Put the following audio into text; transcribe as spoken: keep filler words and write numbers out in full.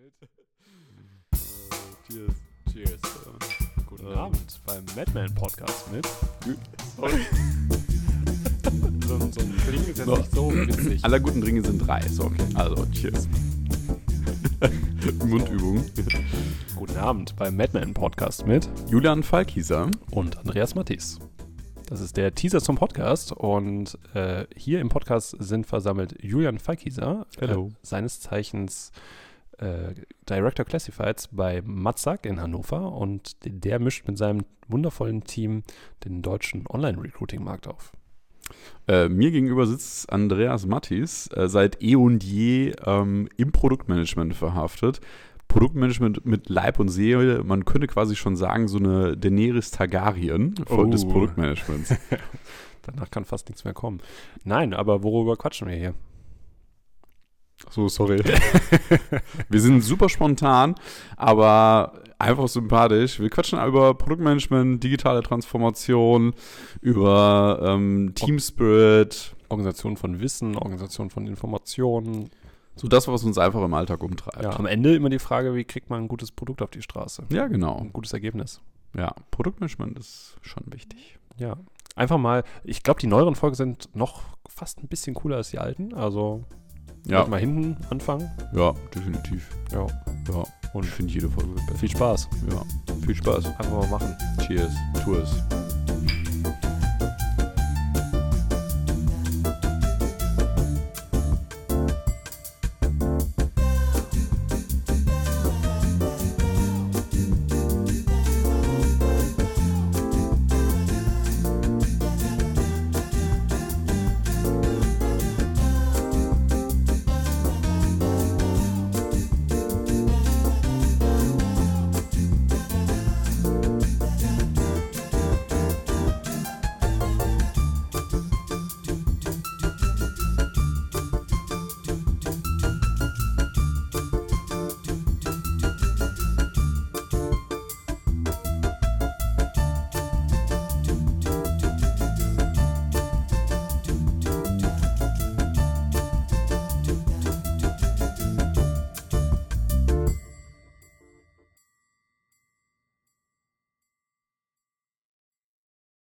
mit. Cheers. Cheers. Guten ähm. Abend beim Madman Podcast mit. Sorry. so, so ein Drink ist jetzt so. Nicht so witzig. Aller guten Dringe sind drei. So, okay. Also, cheers. Mundübung. Guten Abend beim Madman Podcast mit Julian Falkieser und Andreas Mattis. Das ist der Teaser zum Podcast und äh, hier im Podcast sind versammelt Julian Falkieser, Hello. Äh, seines Zeichens äh, Director Classifieds bei Matzak in Hannover, und der mischt mit seinem wundervollen Team den deutschen Online-Recruiting-Markt auf. Äh, mir gegenüber sitzt Andreas Mattis, äh, seit eh und je ähm, im Produktmanagement verhaftet. Produktmanagement mit Leib und Seele, man könnte quasi schon sagen, so eine Daenerys Targaryen oh. des Produktmanagements. Danach kann fast nichts mehr kommen. Nein, aber worüber quatschen wir hier? So, sorry. Wir sind super spontan, aber einfach sympathisch. Wir quatschen über Produktmanagement, digitale Transformation, über ähm, Team Spirit. Organisation von Wissen, Organisation von Informationen. So das, was uns einfach im Alltag umtreibt. Ja, am Ende immer die Frage, wie kriegt man ein gutes Produkt auf die Straße? Ja, genau. Ein gutes Ergebnis. Ja, Produktmanagement ist schon wichtig. Ja, einfach mal, ich glaube, die neueren Folgen sind noch fast ein bisschen cooler als die alten, also ja. mal hinten anfangen. Ja, definitiv. Ja. Ja. Und ich finde jede Folge besser. Viel Spaß. Ja, viel Spaß. Einfach mal machen. Cheers. Tu es.